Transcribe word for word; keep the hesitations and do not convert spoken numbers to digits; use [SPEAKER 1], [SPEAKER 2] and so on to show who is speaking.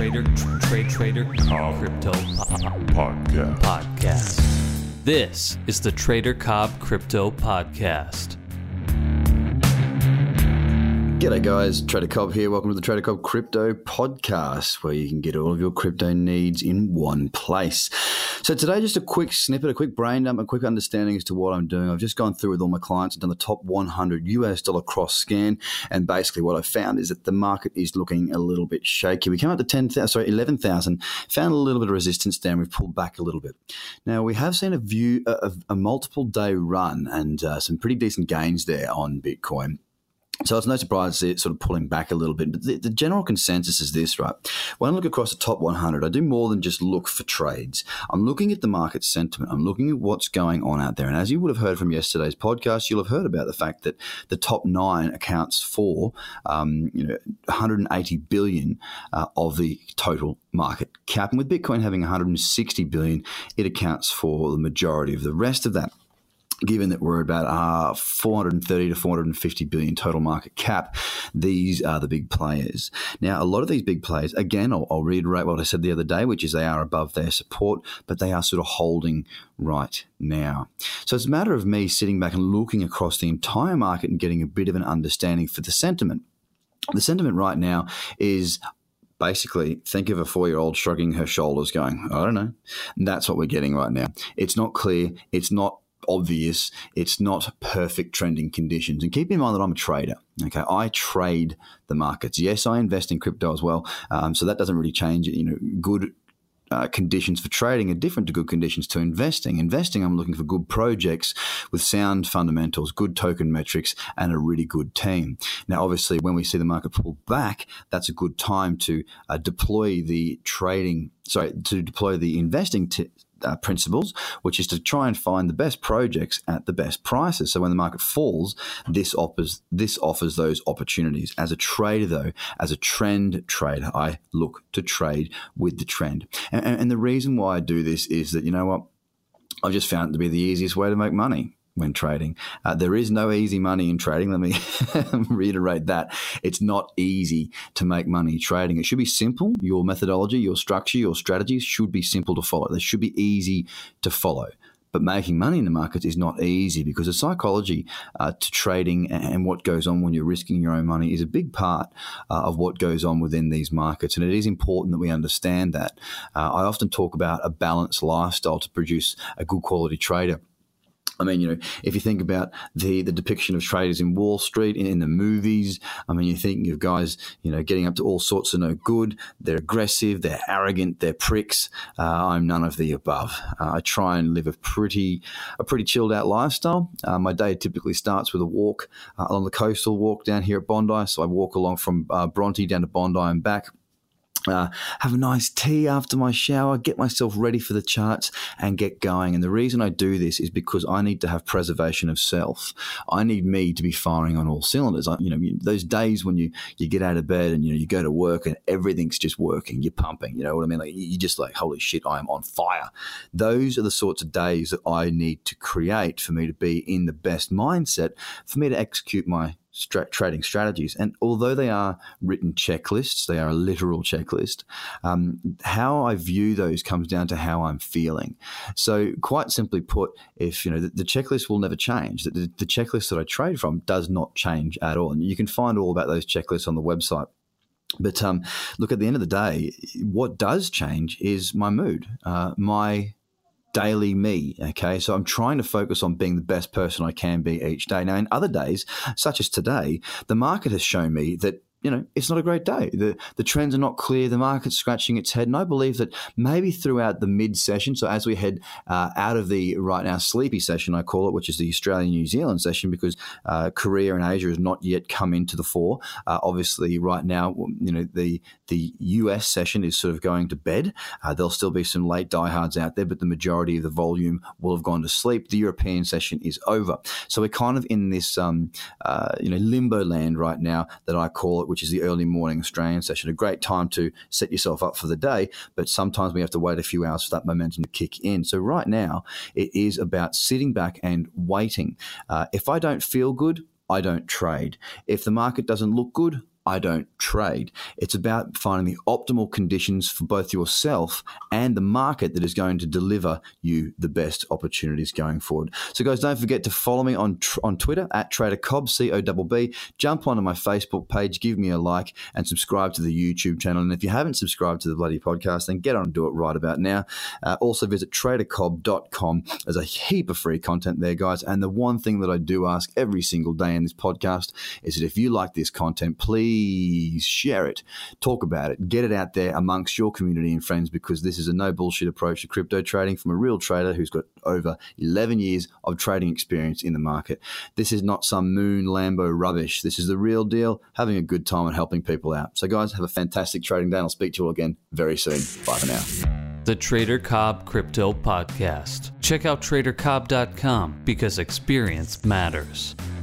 [SPEAKER 1] Trader, tr- Trade Trader, Cobb Crypto
[SPEAKER 2] Podcast.
[SPEAKER 1] Podcast. This is the Trader Cobb Crypto Podcast.
[SPEAKER 3] G'day guys, Trader Cobb here. Welcome to the Trader Cobb Crypto Podcast, where you can get all of your crypto needs in one place. So today, just a quick snippet, a quick brain dump, a quick understanding as to what I'm doing. I've just gone through with all my clients and done the top one hundred U S dollar cross scan, and basically what I found is that the market is looking a little bit shaky. We came up to ten thousand, sorry, eleven thousand, found a little bit of resistance there, and we've pulled back a little bit. Now we have seen a view, a, a multiple day run, and uh, some pretty decent gains there on Bitcoin. So it's no surprise to see it sort of pulling back a little bit. But the, the general consensus is this, right? When I look across the top one hundred, I do more than just look for trades. I'm looking at the market sentiment. I'm looking at what's going on out there. And as you would have heard from yesterday's podcast, you'll have heard about the fact that the top nine accounts for um, you know, one hundred eighty billion uh, of the total market cap. And with Bitcoin having one hundred sixty billion, it accounts for the majority of the rest of that. Given that we're about uh, four hundred thirty to four hundred fifty billion total market cap, these are the big players. Now, a lot of these big players, again, I'll, I'll reiterate what I said the other day, which is they are above their support, but they are sort of holding right now. So it's a matter of me sitting back and looking across the entire market and getting a bit of an understanding for the sentiment. The sentiment right now is basically, think of a four-year-old shrugging her shoulders going, I don't know. And that's what we're getting right now. It's not clear. It's not obvious. It's not perfect trending conditions. And keep in mind that I'm a trader. Okay, I trade the markets. Yes, I invest in crypto as well. Um, so that doesn't really change it. You know, good uh, conditions for trading are different to good conditions to investing. Investing, I'm looking for good projects with sound fundamentals, good token metrics, and a really good team. Now, obviously, when we see the market pull back, that's a good time to uh, deploy the trading, sorry, to deploy the investing t- Uh, principles, which is to try and find the best projects at the best prices. So when the market falls, this offers this offers those opportunities. As a trader, though, as a trend trader, I look to trade with the trend. And, and the reason why I do this is that, you know what, I've just found it to be the easiest way to make money when trading. Uh, there is no easy money in trading. Let me reiterate that. It's not easy to make money trading. It should be simple. Your methodology, your structure, your strategies should be simple to follow. They should be easy to follow. But making money in the markets is not easy, because the psychology uh, to trading and what goes on when you're risking your own money is a big part uh, of what goes on within these markets. And it is important that we understand that. Uh, I often talk about a balanced lifestyle to produce a good quality trader. I mean, you know, if you think about the, the depiction of traders in Wall Street, in, in the movies, I mean, you think of guys, you know, getting up to all sorts of no good. They're aggressive, they're arrogant, they're pricks. Uh, I'm none of the above. Uh, I try and live a pretty a pretty chilled out lifestyle. Uh, my day typically starts with a walk uh, along the coastal walk down here at Bondi. So I walk along from uh, Bronte down to Bondi and back. Uh, have a nice tea after my shower, get myself ready for the charts and get going. And the reason I do this is because I need to have preservation of self. I need me to be firing on all cylinders. I, you know, those days when you, you get out of bed and, you know, you go to work and everything's just working, you're pumping, you know what I mean? Like, you're just like, holy shit, I am on fire. Those are the sorts of days that I need to create for me to be in the best mindset, for me to execute my Stra- trading strategies. And although they are written checklists, they are a literal checklist, um, how I view those comes down to how I'm feeling. So quite simply put, if you know the, the checklist will never change, the, the, the checklist that I trade from does not change at all. And you can find all about those checklists on the website. But um, look, at the end of the day, what does change is my mood, uh, my daily me. Okay. So I'm trying to focus on being the best person I can be each day. Now, in other days, such as today, the market has shown me that, you know, it's not a great day. The the trends are not clear. The market's scratching its head. And I believe that maybe throughout the mid-session, so as we head uh, out of the right now sleepy session, I call it, which is the Australia-New Zealand session, because uh, Korea and Asia has not yet come into the fore. Uh, obviously, right now, you know, the the U S session is sort of going to bed. Uh, there'll still be some late diehards out there, but the majority of the volume will have gone to sleep. The European session is over. So we're kind of in this, um, uh, you know, limbo land right now that I call it, which is the early morning Australian session. A great time to set yourself up for the day, but sometimes we have to wait a few hours for that momentum to kick in. So right now, it is about sitting back and waiting. Uh, if I don't feel good, I don't trade. If the market doesn't look good, I don't trade. It's about finding the optimal conditions for both yourself and the market that is going to deliver you the best opportunities going forward. So guys, don't forget to follow me on on Twitter at Trader Cobb, C O B B. Jump onto my Facebook page, give me a like, and subscribe to the YouTube channel. And if you haven't subscribed to the bloody podcast, then get on and do it right about now. Uh, also visit trader cobb dot com. There's a heap of free content there, guys. And the one thing that I do ask every single day in this podcast is that if you like this content, please share it, talk about it, get it out there amongst your community and friends, because this is a no bullshit approach to crypto trading from a real trader who's got over eleven years of trading experience in the market. This is not some moon Lambo rubbish. This is the real deal, having a good time and helping people out. So guys, have a fantastic trading day, and I'll speak to you all again very soon. Bye for now.
[SPEAKER 1] The Trader Cobb Crypto Podcast. Check out trader cobb dot com because experience matters.